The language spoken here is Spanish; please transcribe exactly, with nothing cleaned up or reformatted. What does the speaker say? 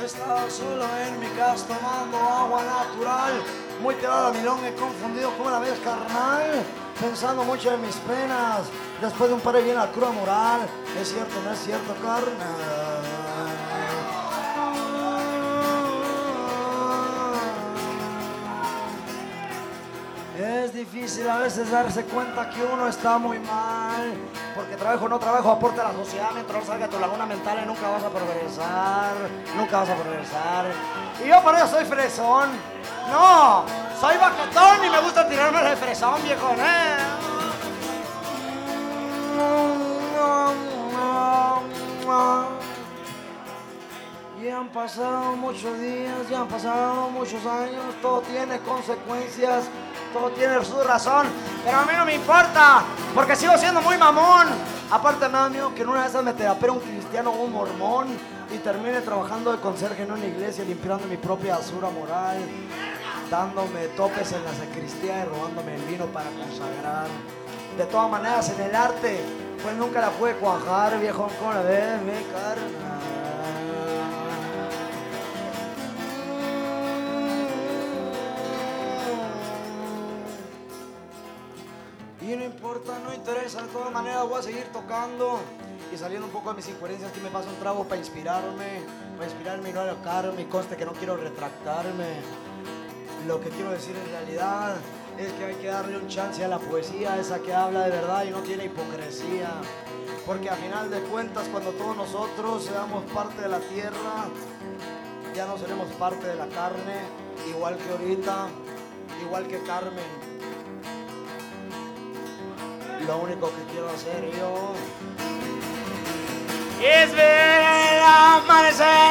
Estaba solo en mi casa tomando agua natural, muy tirado a milón, he confundido como la vez carnal, pensando mucho en mis penas, después de un par de bien la cruda moral. Es cierto, no es cierto, carnal. Es difícil a veces darse cuenta que uno está muy mal, porque trabajo o no trabajo aporta a la sociedad. Mientras no salga de tu laguna mental y nunca vas a progresar, nunca vas a progresar. Y yo por eso soy fresón. No, soy baquetón y me gusta tirarme de fresón, viejo, ¿eh? Ya han pasado muchos días, ya han pasado muchos años, todo tiene consecuencias, todo tiene su razón, pero a mí no me importa, porque sigo siendo muy mamón. Aparte me da miedo que en una de esas me terapee un cristiano o un mormón y termine trabajando de conserje en una iglesia, limpiando mi propia basura moral, dándome topes en la sacristía y robándome el vino para consagrar. De todas maneras, en el arte, pues nunca la pude cuajar, viejo, ¿cómo la ves, mi carnal? Y no importa, no interesa, de todas maneras voy a seguir tocando y saliendo un poco de mis incoherencias. Aquí me paso un trago para inspirarme, para inspirarme y no alocarme, y conste que no quiero retractarme. Lo que quiero decir en realidad es que hay que darle un chance a la poesía, esa que habla de verdad y no tiene hipocresía. Porque a final de cuentas, cuando todos nosotros seamos parte de la tierra, ya no seremos parte de la carne, igual que ahorita, igual que Carmen. Lo único que quiero hacer yo es ver el amanecer.